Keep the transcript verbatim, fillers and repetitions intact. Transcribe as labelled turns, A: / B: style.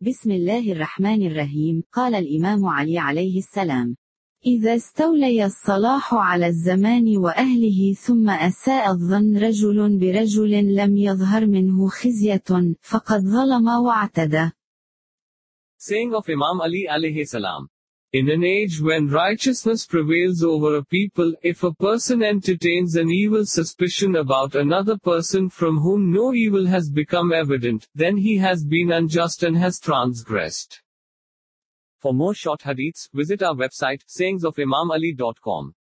A: بسم الله الرحمن الرحيم. قال الإمام علي عليه السلام: إذا استولي الصلاح على الزمان وأهله ثم أساء الظن رجل برجل لم يظهر منه خزية فقد ظلم واعتدى.
B: Saying of Imam Ali alayhi salam. In an age when righteousness prevails over a people, if a person entertains an evil suspicion about another person from whom no evil has become evident, then he has been unjust and has transgressed. For more short hadiths, visit our website sayings of imam ali dot com.